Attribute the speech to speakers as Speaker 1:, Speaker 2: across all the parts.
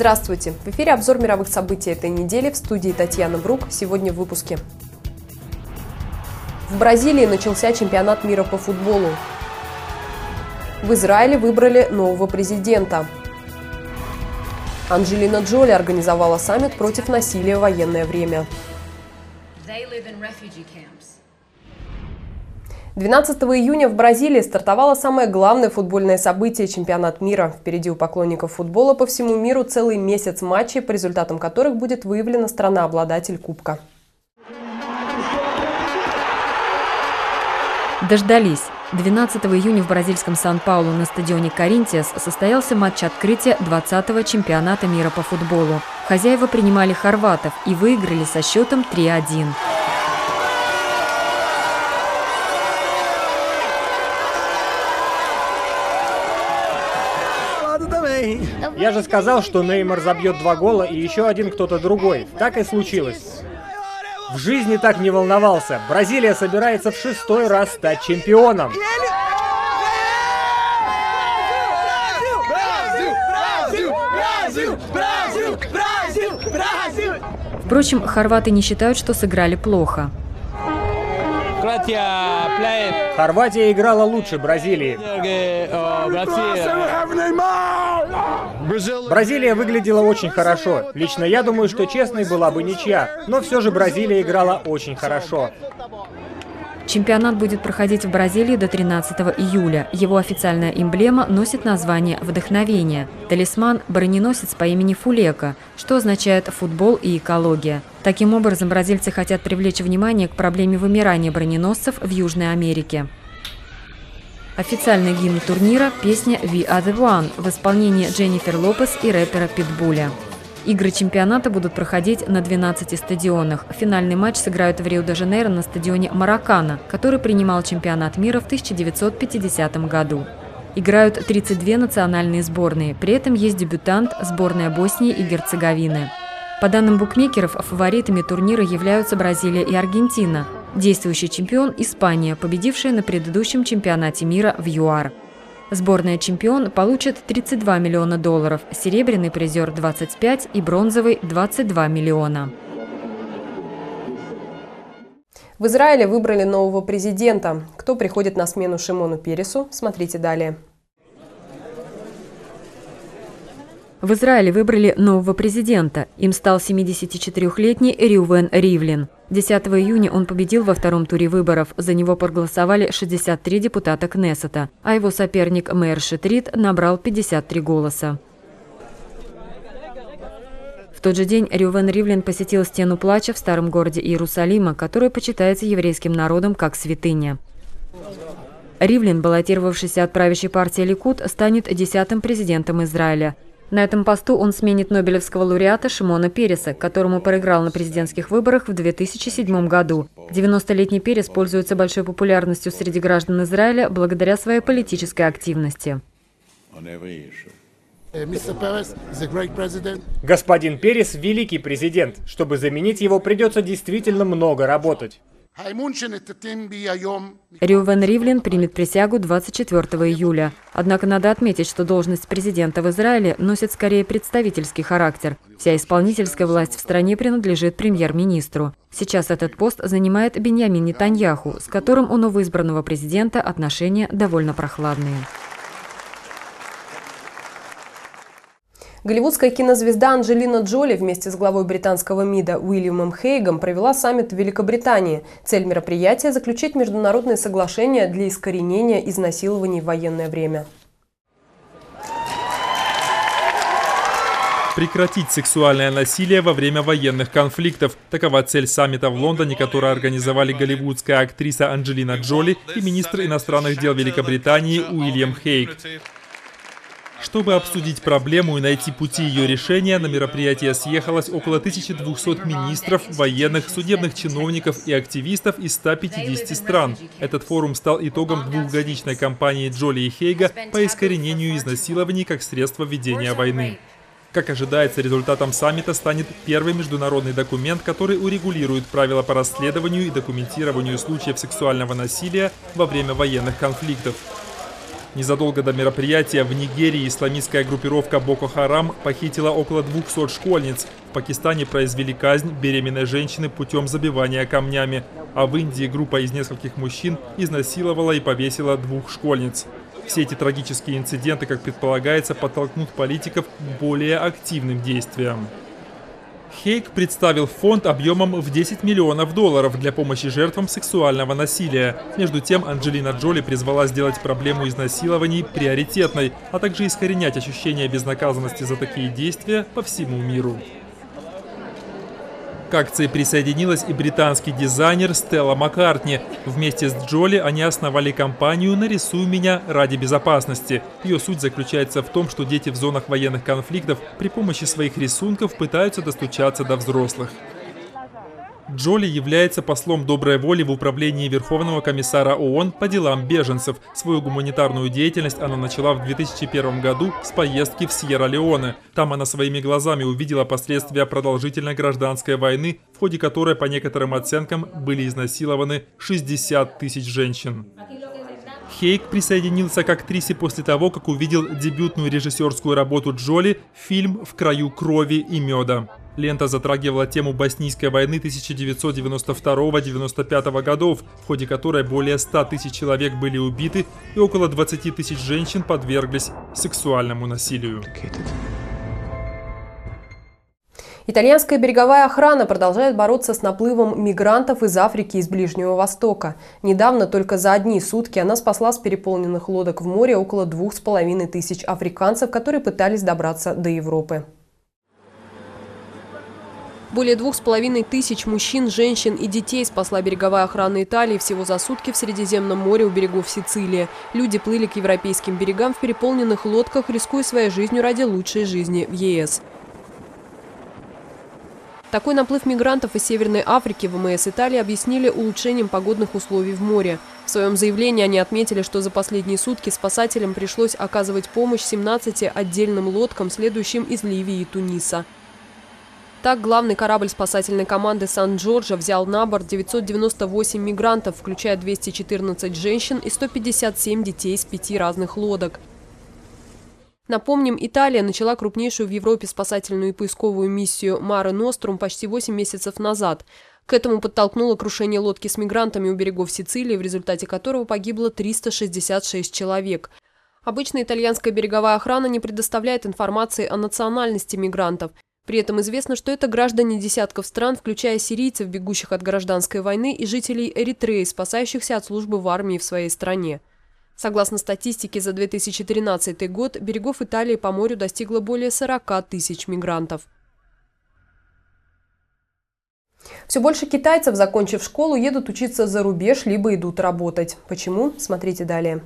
Speaker 1: Здравствуйте! В эфире обзор мировых событий этой недели, в студии Татьяна Брук. Сегодня в выпуске. В Бразилии начался чемпионат мира по футболу. В Израиле выбрали нового президента. Анджелина Джоли организовала саммит против насилия в военное время. 12 июня в Бразилии стартовало самое главное футбольное событие – чемпионат мира. Впереди у поклонников футбола по всему миру целый месяц матчей, по результатам которых будет выявлена страна-обладатель кубка.
Speaker 2: Дождались. 12 июня в бразильском Сан-Паулу на стадионе Коринтиас состоялся матч открытия 20-го чемпионата мира по футболу. Хозяева принимали хорватов и выиграли со счетом 3-1.
Speaker 3: Я же сказал, что Неймар забьет 2 гола и еще один кто-то другой. Так и случилось. В жизни так не волновался. Бразилия собирается в 6-й раз стать чемпионом.
Speaker 2: Впрочем, хорваты не считают, что сыграли плохо.
Speaker 3: Хорватия играла лучше Бразилии. Бразилия выглядела очень хорошо. Лично я думаю, что честной была бы ничья. Но все же Бразилия играла очень хорошо.
Speaker 2: Чемпионат будет проходить в Бразилии до 13 июля. Его официальная эмблема носит название «Вдохновение». Талисман – броненосец по имени Фулека, что означает «футбол и экология». Таким образом, бразильцы хотят привлечь внимание к проблеме вымирания броненосцев в Южной Америке. Официальный гимн турнира – песня «We are the one» в исполнении Дженнифер Лопес и рэпера Питбуля. Игры чемпионата будут проходить на 12 стадионах. Финальный матч сыграют в Рио-де-Жанейро на стадионе Маракана, который принимал чемпионат мира в 1950 году. Играют 32 национальные сборные, при этом есть дебютант – сборная Боснии и Герцеговины. По данным букмекеров, фаворитами турнира являются Бразилия и Аргентина. Действующий чемпион – Испания, победившая на предыдущем чемпионате мира в ЮАР. Сборная чемпион получит $32 миллиона, серебряный призер – 25 и бронзовый – 22 миллиона.
Speaker 1: В Израиле выбрали нового президента. Кто приходит на смену Шимону Пересу, смотрите далее.
Speaker 2: В Израиле выбрали нового президента. Им стал 74-летний Рювен Ривлин. 10 июня он победил во втором туре выборов. За него проголосовали 63 депутата Кнессета, а его соперник Мейер Шетрит набрал 53 голоса. В тот же день Рювен Ривлин посетил Стену плача в старом городе Иерусалима, которая почитается еврейским народом как святыня. Ривлин, баллотировавшийся от правящей партии Ликуд, станет 10-м президентом Израиля. На этом посту он сменит нобелевского лауреата Шимона Переса, которому проиграл на президентских выборах в 2007 году. 90-летний Перес пользуется большой популярностью среди граждан Израиля благодаря своей политической активности.
Speaker 3: Господин Перес – великий президент. Чтобы заменить его, придется действительно много работать.
Speaker 2: Рювен Ривлин примет присягу 24 июля. Однако надо отметить, что должность президента в Израиле носит скорее представительский характер. Вся исполнительская власть в стране принадлежит премьер-министру. Сейчас этот пост занимает Биньямин Нетаньяху, с которым у новоизбранного президента отношения довольно прохладные.
Speaker 1: Голливудская кинозвезда Анджелина Джоли вместе с главой британского МИДа Уильямом Хейгом провела саммит в Великобритании. Цель мероприятия – заключить международные соглашения для искоренения изнасилований в военное время.
Speaker 4: Прекратить сексуальное насилие во время военных конфликтов. Такова цель саммита в Лондоне, который организовали голливудская актриса Анджелина Джоли и министр иностранных дел Великобритании Уильям Хейг. Чтобы обсудить проблему и найти пути ее решения, на мероприятие съехалось около 1200 министров, военных, судебных чиновников и активистов из 150 стран. Этот форум стал итогом двухгодичной кампании Джоли и Хейга по искоренению изнасилований как средство ведения войны. Как ожидается, результатом саммита станет первый международный документ, который урегулирует правила по расследованию и документированию случаев сексуального насилия во время военных конфликтов. Незадолго до мероприятия в Нигерии исламистская группировка Боко Харам похитила около 200 школьниц. В Пакистане произвели казнь беременной женщины путем забивания камнями. А в Индии группа из нескольких мужчин изнасиловала и повесила 2 школьниц. Все эти трагические инциденты, как предполагается, подтолкнут политиков к более активным действиям. Хейг представил фонд объемом в $10 миллионов для помощи жертвам сексуального насилия. Между тем, Анджелина Джоли призвала сделать проблему изнасилований приоритетной, а также искоренять ощущение безнаказанности за такие действия по всему миру. К акции присоединилась и британский дизайнер Стелла Маккартни. Вместе с Джоли они основали компанию «Нарисуй меня ради безопасности». Ее суть заключается в том, что дети в зонах военных конфликтов при помощи своих рисунков пытаются достучаться до взрослых. Джоли является послом доброй воли в управлении Верховного комиссара ООН по делам беженцев. Свою гуманитарную деятельность она начала в 2001 году с поездки в Сьерра-Леоне. Там она своими глазами увидела последствия продолжительной гражданской войны, в ходе которой, по некоторым оценкам, были изнасилованы 60 тысяч женщин. Хейг присоединился к актрисе после того, как увидел дебютную режиссерскую работу Джоли «Фильм в краю крови и меда». Лента затрагивала тему боснийской войны 1992-1995 годов, в ходе которой более 100 тысяч человек были убиты и около 20 тысяч женщин подверглись сексуальному насилию.
Speaker 1: Итальянская береговая охрана продолжает бороться с наплывом мигрантов из Африки и из Ближнего Востока. Недавно только за одни сутки она спасла с переполненных лодок в море около 2500 африканцев, которые пытались добраться до Европы. Более 2500 мужчин, женщин и детей спасла береговая охрана Италии всего за сутки в Средиземном море у берегов Сицилии. Люди плыли к европейским берегам в переполненных лодках, рискуя своей жизнью ради лучшей жизни в ЕС. Такой наплыв мигрантов из Северной Африки ВМС Италии объяснили улучшением погодных условий в море. В своем заявлении они отметили, что за последние сутки спасателям пришлось оказывать помощь 17 отдельным лодкам, следующим из Ливии и Туниса. Так, главный корабль спасательной команды «Сан-Джорджо» взял на борт 998 мигрантов, включая 214 женщин и 157 детей с 5 разных лодок. Напомним, Италия начала крупнейшую в Европе спасательную и поисковую миссию «Маре Нострум» почти 8 месяцев назад. К этому подтолкнуло крушение лодки с мигрантами у берегов Сицилии, в результате которого погибло 366 человек. Обычно итальянская береговая охрана не предоставляет информации о национальности мигрантов. При этом известно, что это граждане десятков стран, включая сирийцев, бегущих от гражданской войны, и жителей Эритреи, спасающихся от службы в армии в своей стране. Согласно статистике, за 2013 год берегов Италии по морю достигло более 40 тысяч мигрантов. Все больше китайцев, закончив школу, едут учиться за рубеж, либо идут работать. Почему? Смотрите далее.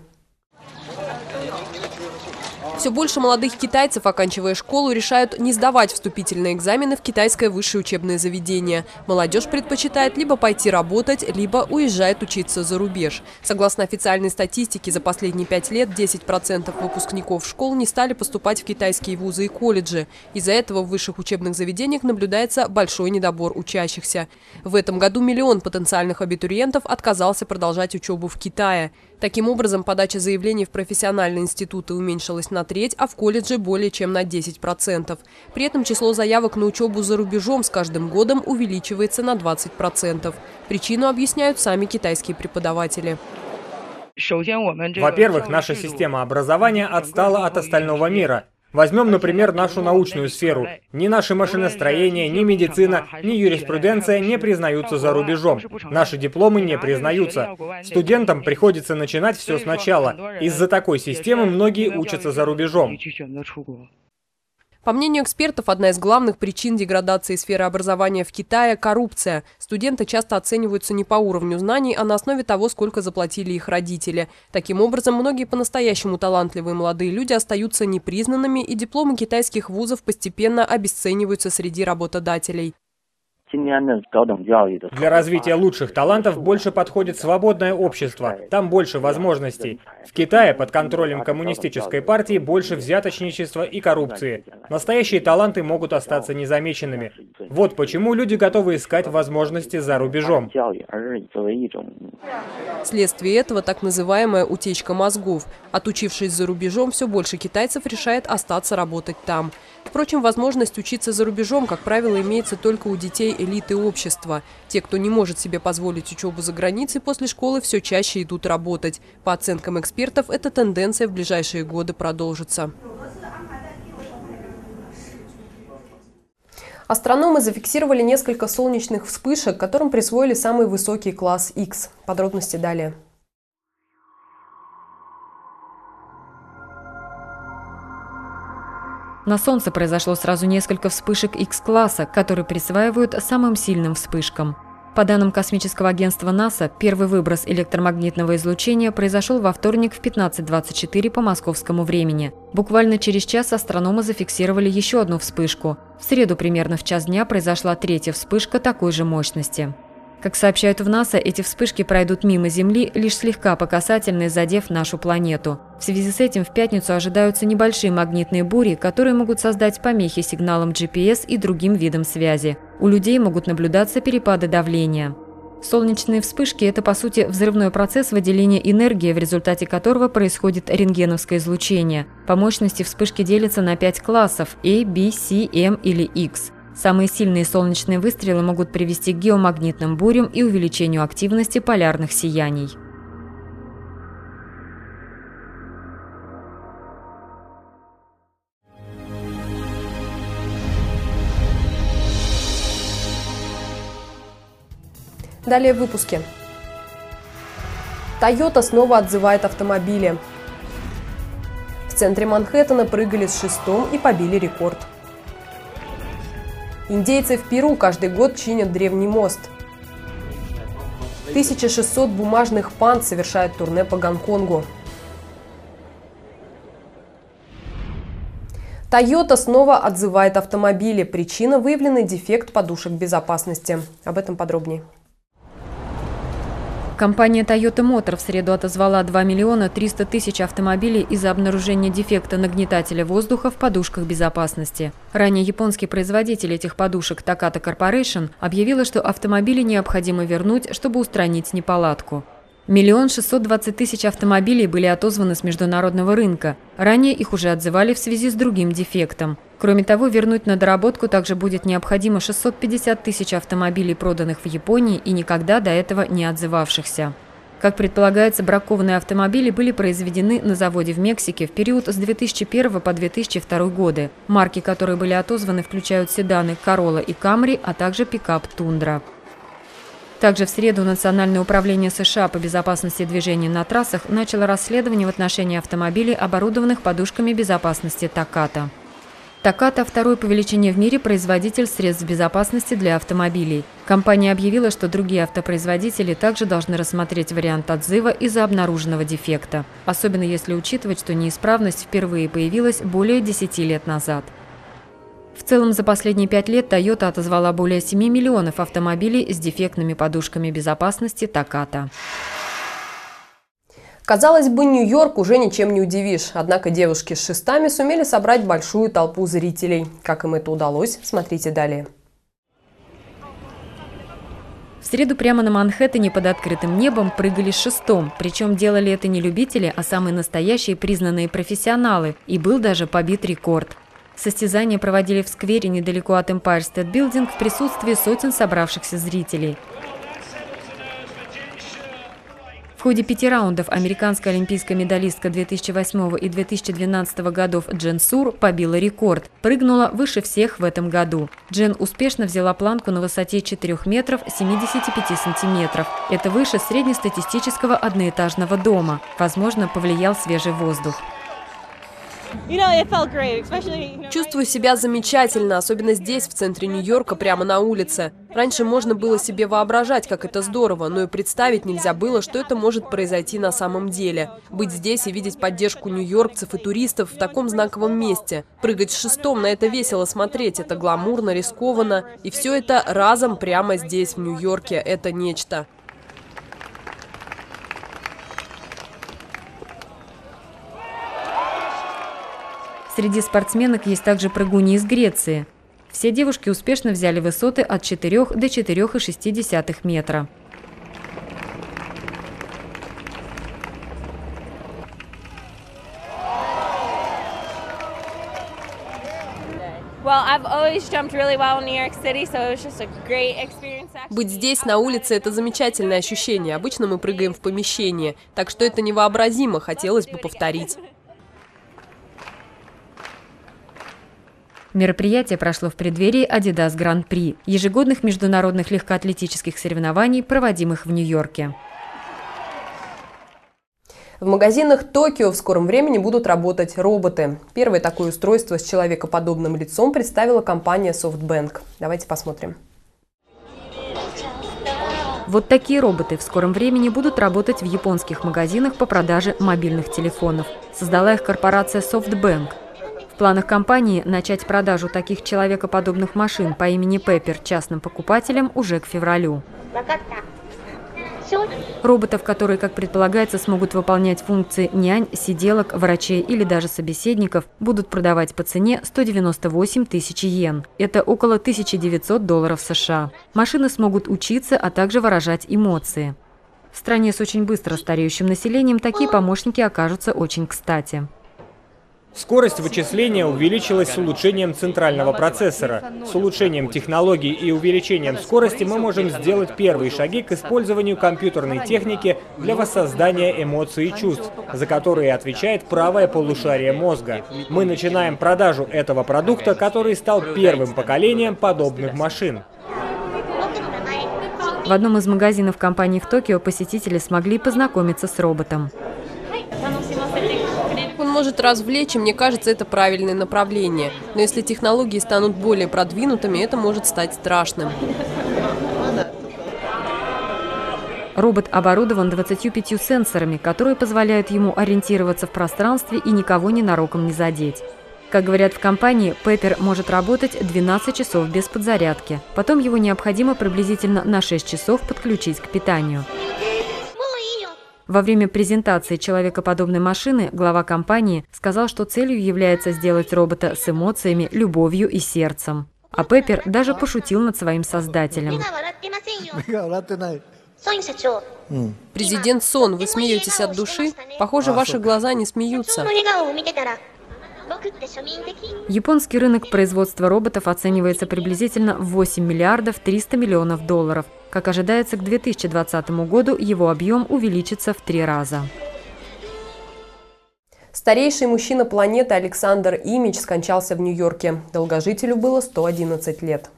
Speaker 1: Все больше молодых китайцев, оканчивая школу, решают не сдавать вступительные экзамены в китайское высшее учебное заведение. Молодежь предпочитает либо пойти работать, либо уезжает учиться за рубеж. Согласно официальной статистике, за последние 5 лет 10% выпускников школ не стали поступать в китайские вузы и колледжи. Из-за этого в высших учебных заведениях наблюдается большой недобор учащихся. В этом году 1 миллион потенциальных абитуриентов отказался продолжать учебу в Китае. Таким образом, подача заявлений в профессиональные институты уменьшилась на треть, а в колледже более чем на 10%. При этом число заявок на учебу за рубежом с каждым годом увеличивается на 20%. Причину объясняют сами китайские преподаватели.
Speaker 3: Во-первых, наша система образования отстала от остального мира. Возьмем, например, нашу научную сферу. Ни наше машиностроение, ни медицина, ни юриспруденция не признаются за рубежом. Наши дипломы не признаются. Студентам приходится начинать все сначала. Из-за такой системы многие учатся за рубежом.
Speaker 1: По мнению экспертов, одна из главных причин деградации сферы образования в Китае – коррупция. Студенты часто оцениваются не по уровню знаний, а на основе того, сколько заплатили их родители. Таким образом, многие по-настоящему талантливые молодые люди остаются непризнанными, и дипломы китайских вузов постепенно обесцениваются среди работодателей.
Speaker 3: Для развития лучших талантов больше подходит свободное общество. Там больше возможностей. В Китае под контролем коммунистической партии больше взяточничества и коррупции. Настоящие таланты могут остаться незамеченными. Вот почему люди готовы искать возможности за рубежом.
Speaker 1: Вследствие этого так называемая утечка мозгов. Отучившись за рубежом, все больше китайцев решает остаться работать там. Впрочем, возможность учиться за рубежом, как правило, имеется только у детей элиты общества. Те, кто не может себе позволить учебу за границей, после школы все чаще идут работать. По оценкам экспертов, эта тенденция в ближайшие годы продолжится. Астрономы зафиксировали несколько солнечных вспышек, которым присвоили самый высокий класс X. Подробности далее.
Speaker 2: На Солнце произошло сразу несколько вспышек X-класса, которые присваивают самым сильным вспышкам. По данным космического агентства НАСА, первый выброс электромагнитного излучения произошел во вторник в 15:24 по московскому времени. Буквально через час астрономы зафиксировали еще одну вспышку. В среду примерно в час дня произошла третья вспышка такой же мощности. Как сообщают в НАСА, эти вспышки пройдут мимо Земли, лишь слегка по касательной, задев нашу планету. В связи с этим в пятницу ожидаются небольшие магнитные бури, которые могут создать помехи сигналам GPS и другим видам связи. У людей могут наблюдаться перепады давления. Солнечные вспышки – это, по сути, взрывной процесс выделения энергии, в результате которого происходит рентгеновское излучение. По мощности вспышки делятся на 5 классов – A, B, C, M или X. Самые сильные солнечные выстрелы могут привести к геомагнитным бурям и увеличению активности полярных сияний.
Speaker 1: Далее в выпуске. Toyota снова отзывает автомобили. В центре Манхэттена прыгали с шестом и побили рекорд. Индейцы в Перу каждый год чинят древний мост. 1600 бумажных панд совершают турне по Гонконгу. Toyota снова отзывает автомобили. Причина – выявленный дефект подушек безопасности. Об этом подробнее.
Speaker 2: Компания Toyota Motor в среду отозвала 2 300 000 автомобилей из-за обнаружения дефекта нагнетателя воздуха в подушках безопасности. Ранее японский производитель этих подушек Takata Corporation объявила, что автомобили необходимо вернуть, чтобы устранить неполадку. 1 620 000 автомобилей были отозваны с международного рынка. Ранее их уже отзывали в связи с другим дефектом. Кроме того, вернуть на доработку также будет необходимо 650 000 автомобилей, проданных в Японии и никогда до этого не отзывавшихся. Как предполагается, бракованные автомобили были произведены на заводе в Мексике в период с 2001 по 2002 годы. Марки, которые были отозваны, включают седаны Corolla и Camry, а также пикап Tundra. Также в среду Национальное управление США по безопасности движения на трассах начало расследование в отношении автомобилей, оборудованных подушками безопасности Takata. Takata – второй по величине в мире производитель средств безопасности для автомобилей. Компания объявила, что другие автопроизводители также должны рассмотреть вариант отзыва из-за обнаруженного дефекта, особенно если учитывать, что неисправность впервые появилась более 10 лет назад. В целом, за последние 5 лет Toyota отозвала более 7 миллионов автомобилей с дефектными подушками безопасности Takata.
Speaker 1: Казалось бы, Нью-Йорк уже ничем не удивишь. Однако девушки с шестами сумели собрать большую толпу зрителей. Как им это удалось, смотрите далее.
Speaker 2: В среду прямо на Манхэттене под открытым небом прыгали с шестом. Причем делали это не любители, а самые настоящие признанные профессионалы. И был даже побит рекорд. Состязания проводили в сквере недалеко от Empire State Building в присутствии сотен собравшихся зрителей. В ходе 5 раундов американская олимпийская медалистка 2008 и 2012 годов Джен Сур побила рекорд. Прыгнула выше всех в этом году. Джен успешно взяла планку на высоте 4 метров 75 сантиметров. Это выше среднестатистического одноэтажного дома. Возможно, повлиял свежий воздух.
Speaker 1: Чувствую себя замечательно, особенно здесь, в центре Нью-Йорка, прямо на улице. Раньше можно было себе воображать, как это здорово, но и представить нельзя было, что это может произойти на самом деле. Быть здесь и видеть поддержку нью-йоркцев и туристов в таком знаковом месте. Прыгать с шестом, на это весело смотреть, это гламурно, рискованно. И все это разом прямо здесь, в Нью-Йорке, это нечто.
Speaker 2: Среди спортсменок есть также прыгуни из Греции. Все девушки успешно взяли высоты от 4 до 4,6 метра.
Speaker 1: Быть здесь, на улице, это замечательное ощущение. Обычно мы прыгаем в помещении, так что это невообразимо, хотелось бы повторить.
Speaker 2: Мероприятие прошло в преддверии Adidas Гран-при, ежегодных международных легкоатлетических соревнований, проводимых в Нью-Йорке.
Speaker 1: В магазинах Токио в скором времени будут работать роботы. Первое такое устройство с человекоподобным лицом представила компания SoftBank. Давайте посмотрим.
Speaker 2: Вот такие роботы в скором времени будут работать в японских магазинах по продаже мобильных телефонов. Создала их корпорация SoftBank. В планах компании начать продажу таких человекоподобных машин по имени Pepper частным покупателям уже к февралю. Роботов, которые, как предполагается, смогут выполнять функции нянь, сиделок, врачей или даже собеседников, будут продавать по цене 198 тысяч йен. Это около $1900 США. Машины смогут учиться, а также выражать эмоции. В стране с очень быстро стареющим населением такие помощники окажутся очень кстати.
Speaker 3: Скорость вычисления увеличилась с улучшением центрального процессора. С улучшением технологий и увеличением скорости мы можем сделать первые шаги к использованию компьютерной техники для воссоздания эмоций и чувств, за которые отвечает правое полушарие мозга. Мы начинаем продажу этого продукта, который стал первым поколением подобных машин.
Speaker 2: В одном из магазинов компании в Токио посетители смогли познакомиться с роботом.
Speaker 1: Он может развлечь, и мне кажется, это правильное направление. Но если технологии станут более продвинутыми, это может стать страшным.
Speaker 2: Робот оборудован 25 сенсорами, которые позволяют ему ориентироваться в пространстве и никого ненароком не задеть. Как говорят в компании, Pepper может работать 12 часов без подзарядки. Потом его необходимо приблизительно на 6 часов подключить к питанию. Во время презентации человекоподобной машины глава компании сказал, что целью является сделать робота с эмоциями, любовью и сердцем. А Pepper даже пошутил над своим создателем.
Speaker 1: Президент Сон, вы смеетесь от души? Похоже, ваши глаза не смеются.
Speaker 2: Японский рынок производства роботов оценивается приблизительно в 8 миллиардов 300 миллионов долларов. Как ожидается, к 2020 году его объем увеличится в 3 раза.
Speaker 1: Старейший мужчина планеты Александр Имидж скончался в Нью-Йорке. Долгожителю было 111 лет.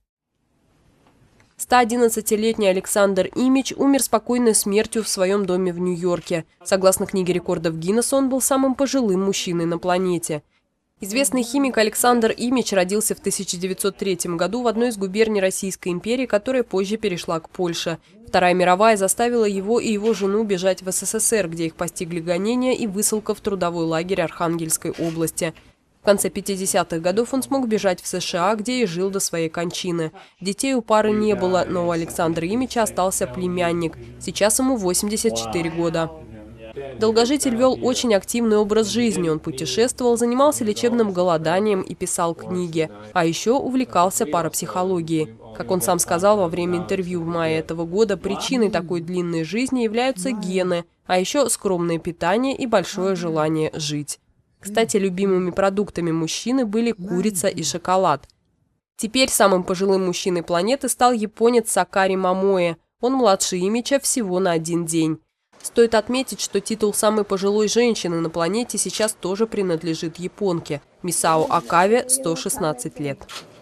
Speaker 1: 111-летний Александр Имидж умер спокойной смертью в своем доме в Нью-Йорке. Согласно книге рекордов Гиннесса, он был самым пожилым мужчиной на планете. Известный химик Александр Имидж родился в 1903 году в одной из губерний Российской империи, которая позже перешла к Польше. Вторая мировая заставила его и его жену бежать в СССР, где их постигли гонения и высылка в трудовой лагерь Архангельской области. В конце 50-х годов он смог бежать в США, где и жил до своей кончины. Детей у пары не было, но у Александра Имиджа остался племянник. Сейчас ему 84 года. Долгожитель вел очень активный образ жизни. Он путешествовал, занимался лечебным голоданием и писал книги. А еще увлекался парапсихологией. Как он сам сказал во время интервью в мае этого года, причиной такой длинной жизни являются гены, а еще скромное питание и большое желание жить. Кстати, любимыми продуктами мужчины были курица и шоколад. Теперь самым пожилым мужчиной планеты стал японец Сакари Мамоэ. Он младше Имиджа всего на 1 день. Стоит отметить, что титул самой пожилой женщины на планете сейчас тоже принадлежит японке. Мисао Акаве 116 лет.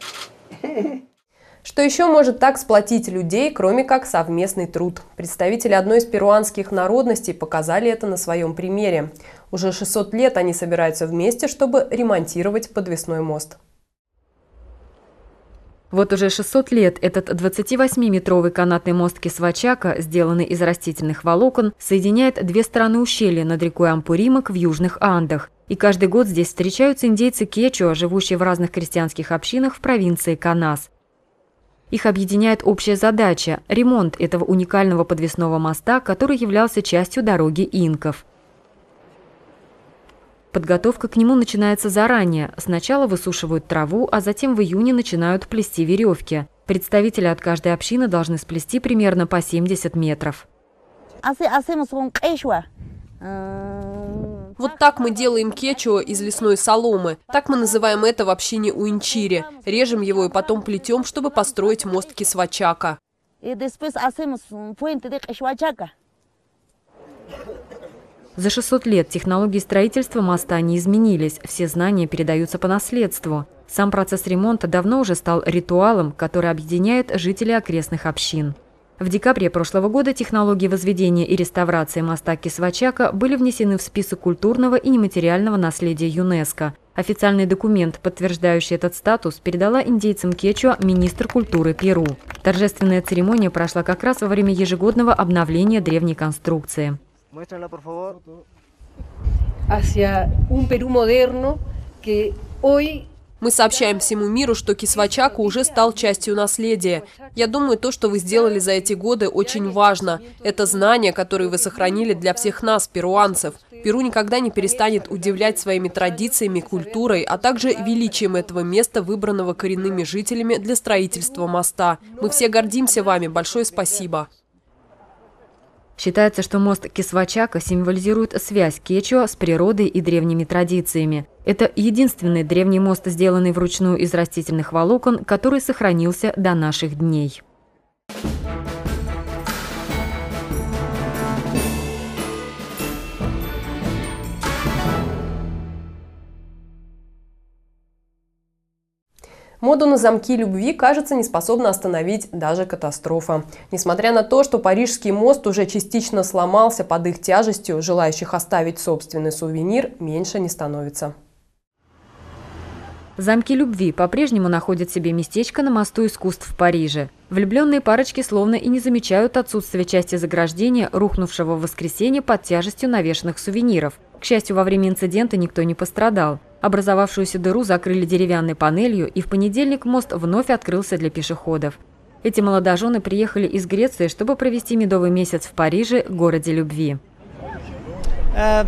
Speaker 1: Что еще может так сплотить людей, кроме как совместный труд? Представители одной из перуанских народностей показали это на своем примере. Уже 600 лет они собираются вместе, чтобы ремонтировать подвесной мост.
Speaker 2: Вот уже 600 лет этот 28-метровый канатный мост Кисвачака, сделанный из растительных волокон, соединяет 2 стороны ущелья над рекой Ампуримак в Южных Андах. И каждый год здесь встречаются индейцы кечуа, живущие в разных крестьянских общинах в провинции Канас. Их объединяет общая задача – ремонт этого уникального подвесного моста, который являлся частью дороги инков. Подготовка к нему начинается заранее. Сначала высушивают траву, а затем в июне начинают плести веревки. Представители от каждой общины должны сплести примерно по 70 метров.
Speaker 1: Вот так мы делаем кечуа из лесной соломы. Так мы называем это в общине Уинчири. Режем его и потом плетем, чтобы построить мост Кисвачака.
Speaker 2: За 600 лет технологии строительства моста не изменились, все знания передаются по наследству. Сам процесс ремонта давно уже стал ритуалом, который объединяет жителей окрестных общин. В декабре прошлого года технологии возведения и реставрации моста Кисвачака были внесены в список культурного и нематериального наследия ЮНЕСКО. Официальный документ, подтверждающий этот статус, передала индейцам кечуа министр культуры Перу. Торжественная церемония прошла как раз во время ежегодного обновления древней конструкции.
Speaker 1: Мы сообщаем всему миру, что Кисвачака уже стал частью наследия. Я думаю, то, что вы сделали за эти годы, очень важно. Это знания, которые вы сохранили для всех нас, перуанцев. Перу никогда не перестанет удивлять своими традициями, культурой, а также величием этого места, выбранного коренными жителями для строительства моста. Мы все гордимся вами. Большое спасибо.
Speaker 2: Считается, что мост Кисвачака символизирует связь кечуа с природой и древними традициями. Это единственный древний мост, сделанный вручную из растительных волокон, который сохранился до наших дней.
Speaker 1: Моду на замки любви, кажется, не способна остановить даже катастрофа. Несмотря на то, что Парижский мост уже частично сломался под их тяжестью, желающих оставить собственный сувенир меньше не становится.
Speaker 2: Замки любви по-прежнему находят себе местечко на мосту искусств в Париже. Влюбленные парочки словно и не замечают отсутствия части заграждения, рухнувшего в воскресенье под тяжестью навешанных сувениров. К счастью, во время инцидента никто не пострадал. Образовавшуюся дыру закрыли деревянной панелью, и в понедельник мост вновь открылся для пешеходов. Эти молодожены приехали из Греции, чтобы провести медовый месяц в Париже, городе любви.
Speaker 3: Я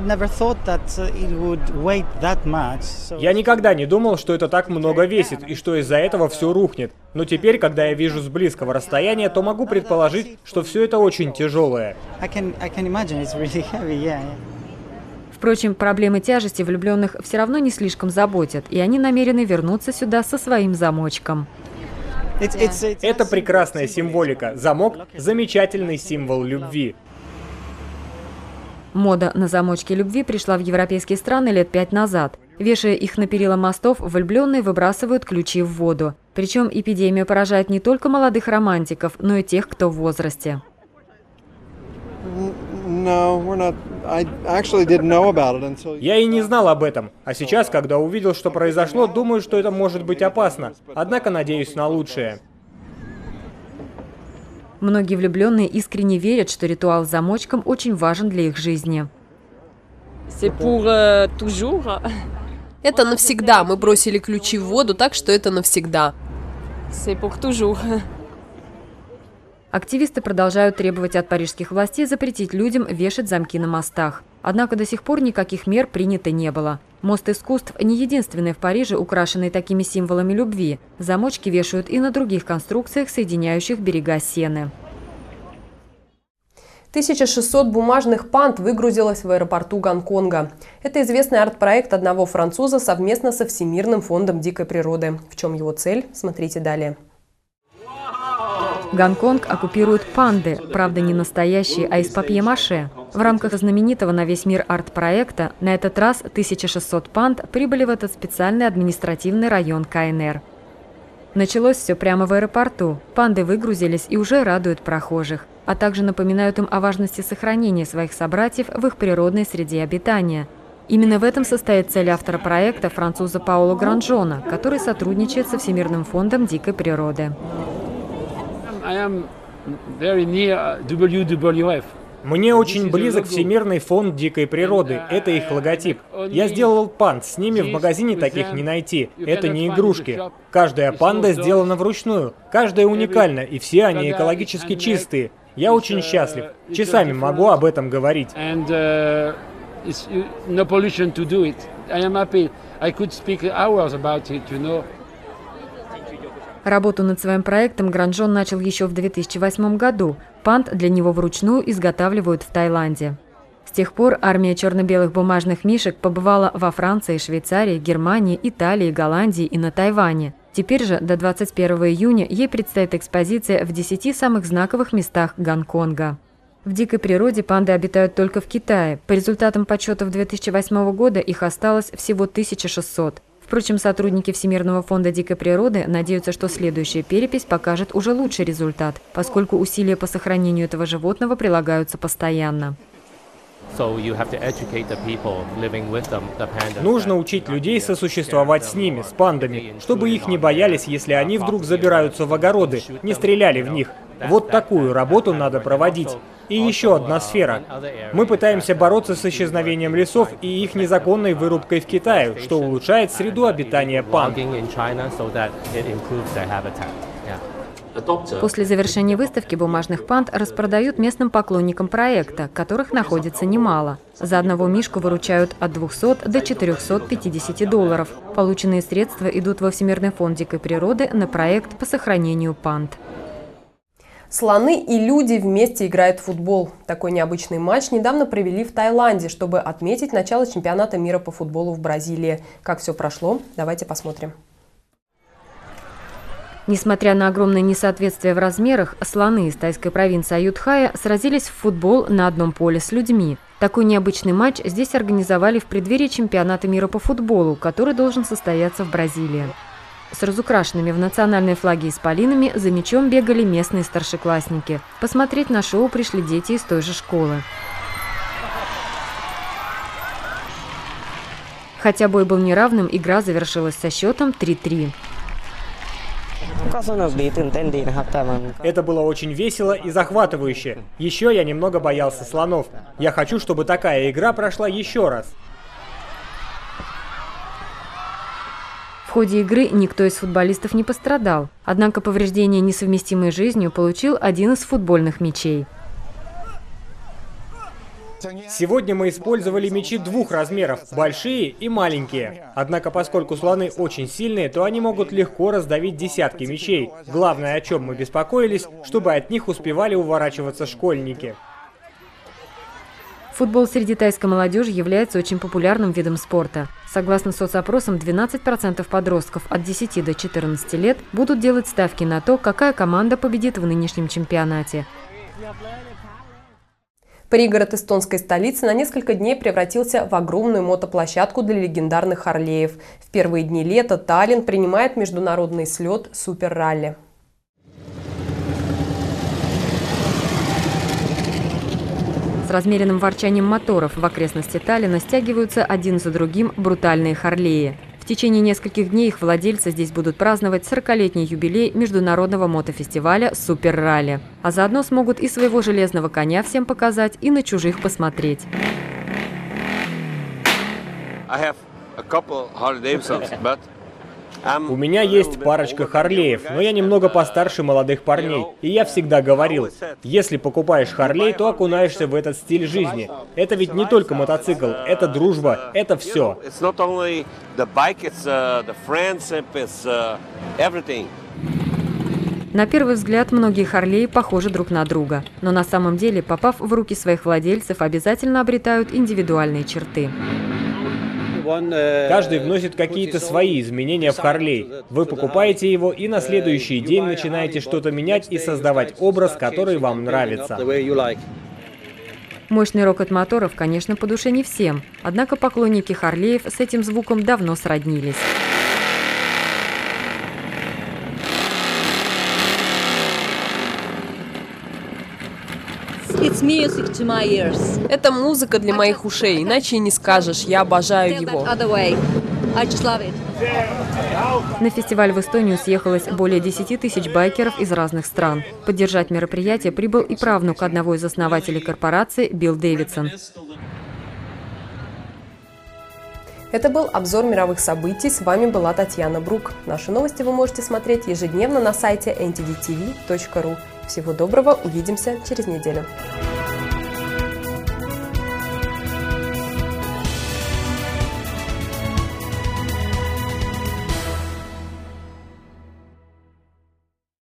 Speaker 3: никогда не думал, что это так много весит и что из-за этого все рухнет. Но теперь, когда я вижу с близкого расстояния, то могу предположить, что все это очень тяжелое.
Speaker 2: Впрочем, проблемы тяжести влюбленных все равно не слишком заботят, и они намерены вернуться сюда со своим замочком.
Speaker 3: Это прекрасная символика. Замок – замечательный символ любви.
Speaker 2: Мода на замочки любви пришла в европейские страны лет 5 назад. Вешая их на перила мостов, влюбленные выбрасывают ключи в воду. Причем эпидемия поражает не только молодых романтиков, но и тех, кто в возрасте.
Speaker 3: Я и не знал об этом. А сейчас, когда увидел, что произошло, думаю, что это может быть опасно. Однако надеюсь на лучшее.
Speaker 2: Многие влюбленные искренне верят, что ритуал с замочком очень важен для их жизни.
Speaker 1: Это навсегда. Мы бросили ключи в воду, так что это навсегда.
Speaker 2: Активисты продолжают требовать от парижских властей запретить людям вешать замки на мостах. Однако до сих пор никаких мер принято не было. Мост искусств не единственный в Париже, украшенный такими символами любви. Замочки вешают и на других конструкциях, соединяющих берега Сены.
Speaker 1: 1600 бумажных панд выгрузилось в аэропорту Гонконга. Это известный арт-проект одного француза совместно со Всемирным фондом дикой природы. В чем его цель? Смотрите далее.
Speaker 2: Гонконг оккупируют панды, правда не настоящие, а из папье-маше. В рамках знаменитого на весь мир арт-проекта на этот раз 1600 панд прибыли в этот специальный административный район КНР. Началось все прямо в аэропорту. Панды выгрузились и уже радуют прохожих, а также напоминают им о важности сохранения своих собратьев в их природной среде обитания. Именно в этом состоит цель автора проекта, француза Паула Гранжона, который сотрудничает со Всемирным фондом дикой природы.
Speaker 3: Мне очень близок Всемирный фонд дикой природы. Это их логотип. Я сделал панд. С ними в магазине таких не найти. Это не игрушки. Каждая панда сделана вручную. Каждая уникальна, и все они экологически чистые. Я очень счастлив. Часами могу об этом говорить.
Speaker 5: It's no pollution to do it. I am happy. I could speak hours about it, you know.
Speaker 2: Работу над своим проектом Гранжон начал еще в 2008 году. Пант для него вручную изготавливают в Таиланде. С тех пор армия черно-белых бумажных мишек побывала во Франции, Швейцарии, Германии, Италии, Голландии и на Тайване. Теперь же до 21 июня ей предстоит экспозиция в 10 самых знаковых местах Гонконга. В дикой природе панды обитают только в Китае. По результатам подсчетов 2008 года их осталось всего 1600. Впрочем, сотрудники Всемирного фонда дикой природы надеются, что следующая перепись покажет уже лучший результат, поскольку усилия по сохранению этого животного прилагаются постоянно.
Speaker 3: Нужно учить людей сосуществовать с ними, с пандами, чтобы их не боялись, если они вдруг забираются в огороды, не стреляли в них. Вот такую работу надо проводить. И еще одна сфера. Мы пытаемся бороться с исчезновением лесов и их незаконной вырубкой в Китае, что улучшает среду обитания панд.
Speaker 2: После завершения выставки бумажных панд распродают местным поклонникам проекта, которых находится немало. За одного мишку выручают от 200 до 450 долларов. Полученные средства идут во Всемирный фонд дикой природы на проект по сохранению панд.
Speaker 1: Слоны и люди вместе играют в футбол. Такой необычный матч недавно провели в Таиланде, чтобы отметить начало чемпионата мира по футболу в Бразилии. Как все прошло, давайте посмотрим.
Speaker 2: Несмотря на огромное несоответствие в размерах, слоны из тайской провинции Аютхая сразились в футбол на одном поле с людьми. Такой необычный матч здесь организовали в преддверии чемпионата мира по футболу, который должен состояться в Бразилии. С разукрашенными в национальные флаги исполинами за мячом бегали местные старшеклассники. Посмотреть на шоу пришли дети из той же школы. Хотя бой был неравным, игра завершилась со счетом 3-3.
Speaker 3: Это было очень весело и захватывающе. Еще я немного боялся слонов. Я хочу, чтобы такая игра прошла еще раз.
Speaker 2: В ходе игры никто из футболистов не пострадал. Однако повреждения, несовместимые с жизнью, получил один из футбольных мячей.
Speaker 3: Сегодня мы использовали мячи двух размеров, большие и маленькие. Однако, поскольку слоны очень сильные, то они могут легко раздавить десятки мячей. Главное, о чем мы беспокоились, чтобы от них успевали уворачиваться школьники.
Speaker 2: Футбол среди тайской молодежи является очень популярным видом спорта. Согласно соцопросам, 12% подростков от 10 до 14 лет будут делать ставки на то, какая команда победит в нынешнем чемпионате.
Speaker 1: Пригород эстонской столицы на несколько дней превратился в огромную мотоплощадку для легендарных Харлеев. В первые дни лета Таллин принимает международный слет супер-ралли.
Speaker 2: С размеренным ворчанием моторов в окрестности Таллина стягиваются один за другим брутальные Харлеи. В течение нескольких дней их владельцы здесь будут праздновать 40-летний юбилей международного мотофестиваля «Супер-ралли». А заодно смогут и своего железного коня всем показать, и на чужих посмотреть.
Speaker 3: У меня есть парочка Харлеев, но я немного постарше молодых парней. И я всегда говорил, если покупаешь Харлей, то окунаешься в этот стиль жизни. Это ведь не только мотоцикл, это дружба, это все.
Speaker 2: На первый взгляд, многие Харлеи похожи друг на друга. Но на самом деле, попав в руки своих владельцев, обязательно обретают индивидуальные черты.
Speaker 3: Каждый вносит какие-то свои изменения в Харлей. Вы покупаете его и на следующий день начинаете что-то менять и создавать образ, который вам нравится.
Speaker 2: Мощный рокот моторов, конечно, по душе не всем. Однако поклонники Харлеев с этим звуком давно сроднились.
Speaker 1: Это музыка для моих ушей, иначе и не скажешь. Я обожаю его.
Speaker 2: На фестиваль в Эстонию съехалось более 10 тысяч байкеров из разных стран. Поддержать мероприятие прибыл и правнук одного из основателей корпорации Билл Дэвидсон.
Speaker 1: Это был обзор мировых событий. С вами была Татьяна Брук. Наши новости вы можете смотреть ежедневно на сайте ntdtv.ru. Всего доброго, увидимся через неделю.